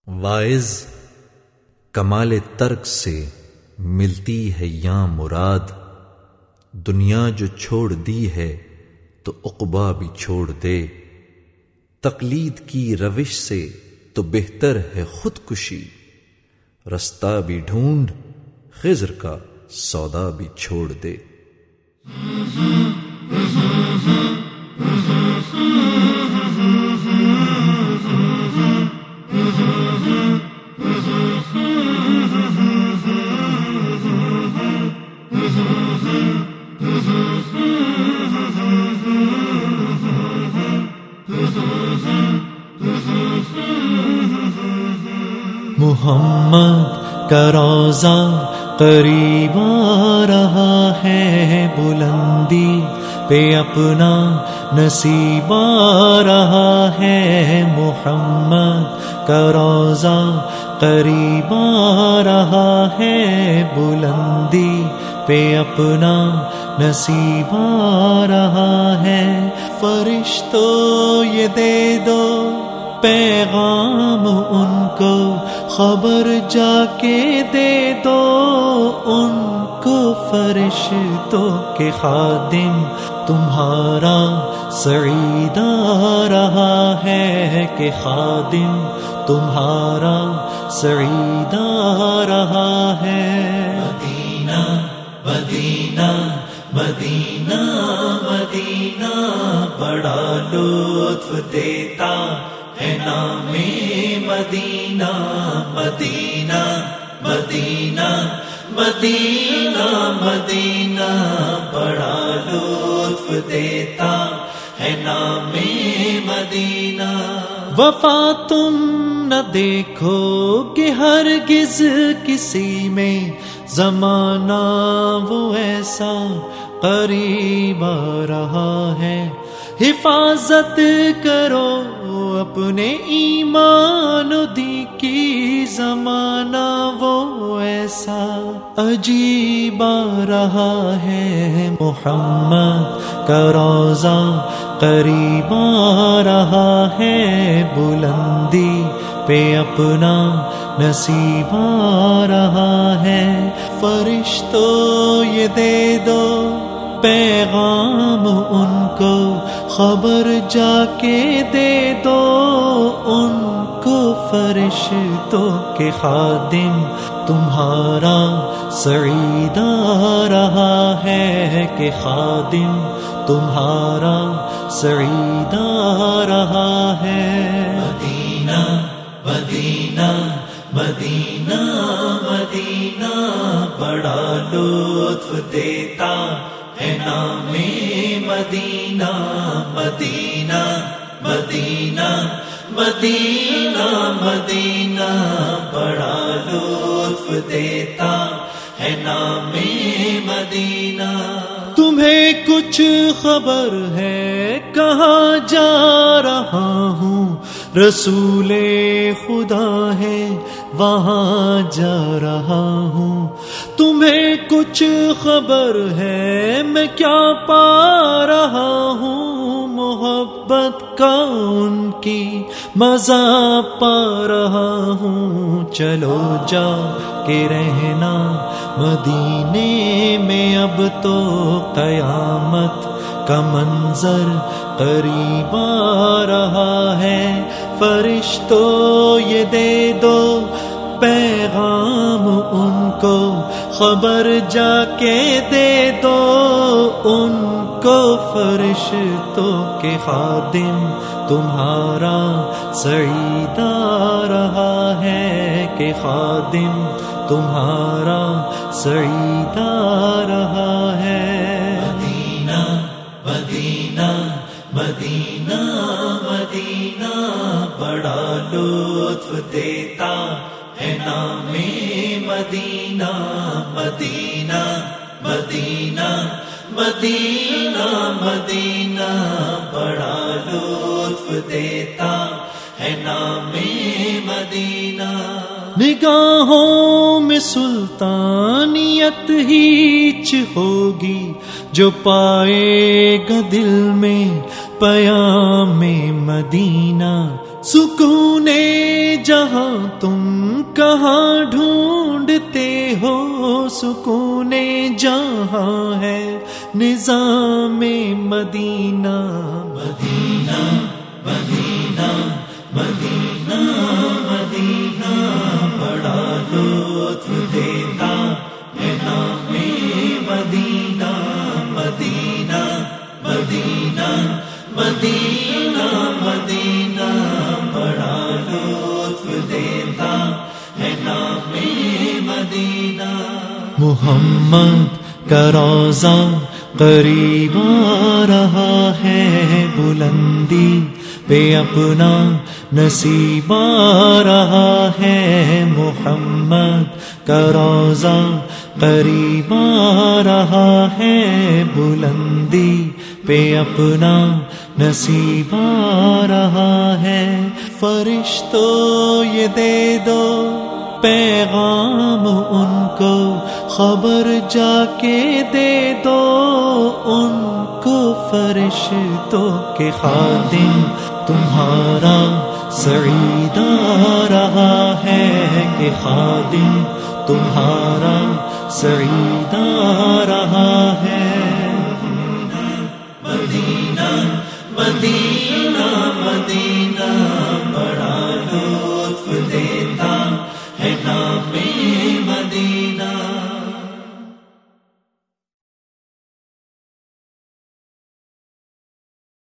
واعظ کمال ترک سے ملتی ہے یاں مراد، دنیا جو چھوڑ دی ہے تو عقبیٰ بھی چھوڑ دے، تقلید کی روش سے تو بہتر ہے خودکشی، رستہ بھی ڈھونڈ خضر کا سودا بھی چھوڑ دے۔ محمد کا روضہ قریب آ رہا ہے، بلندی پہ اپنا نصیب آ رہا ہے۔ محمد کا روضہ قریب آ رہا ہے، بلندی پہ اپنا نصیب آ رہا ہے۔ فرشتوں یہ دے دو پیغام ان کو، خبر جا کے دے دو ان کو، فرشتوں کے خادم تمہارا سعید آ رہا ہے، کہ خادم تمہارا سعید آ رہا ہے۔ مدینہ مدینہ مدینہ مدینہ بڑا لطف دیتا ہے نام مدینہ، مدینہ مدینہ مدینہ مدینہ بڑا لطف دیتا ہے نام مدینہ۔ وفا تم نہ دیکھو کہ ہرگز کسی میں، زمانہ وہ ایسا قریب آ رہا ہے۔ حفاظت کرو اپنے ایمان و دین کی، زمانہ وہ ایسا عجیب آ رہا ہے۔ محمد کا روضہ قریب آ رہا ہے، بلندی پہ اپنا نصیب آ رہا ہے۔ فرشتوں یہ دے دو پیغام ان کو، خبر جا کے دے دو ان کو، فرشتوں کے خادم تمہارا سعید آ رہا ہے، کہ خادم تمہارا سعید آ رہا ہے۔ مدینہ مدینہ مدینہ مدینہ بڑا لطف دیتا ہے نام مدینہ، مدینہ مدینہ مدینہ مدینہ بڑا لطف دیتا ہے نام مدینہ۔ تمہیں کچھ خبر ہے کہاں جا رہا ہوں، رسول خدا ہے وہاں جا رہا ہوں۔ تمہیں کچھ خبر ہے میں کیا پا رہا ہوں، محبت کا ان کی مزہ پا رہا ہوں۔ چلو جا کے رہنا مدینے میں، اب تو قیامت کا منظر قریب آ رہا ہے۔ فرشتوں یہ دے دو پیغام ان کو، خبر جا کے دے دو ان کو، فرشتوں کے خادم تمہارا سعید آ رہا ہے، کہ خادم تمہارا سعید آ رہا ہے۔ مدینہ مدینہ مدینہ مدینہ بڑا لطف دیتا ہے نام مدینہ، مدینہ مدینہ مدینہ مدینہ بڑا لطف دیتا ہے نام مدینہ۔ نگاہوں میں سلطانیت ہیچ ہوگی، جو پائے گا دل میں پیام مدینہ، سکون جہاں تم کہاں ڈھونڈتے ہو، سکون جہاں ہے نظام مدینہ، مدینہ مدینہ مدینہ مدینہ بڑا لطف دیتا ہے نام مدینہ، مدینہ مدینہ مدینہ مدینہ بڑا لطف دیتا ہے نام مدینہ۔ محمد کا روضہ قریب آ رہا ہے، بلندی پہ اپنا نصیب آ رہا ہے، محمد کا روضہ قریب آ رہا ہے، بلندی پہ اپنا نصیب آ رہا ہے۔ فرشتوں یہ دے دو پیغام ان کو، خبر جا کے دے دو ان کو، فرشتوں کے خادم تمہارا سعید آ رہا ہے، کہ خادم تمہارا سعید آ رہا ہے۔ مدینہ مدینہ مدینہ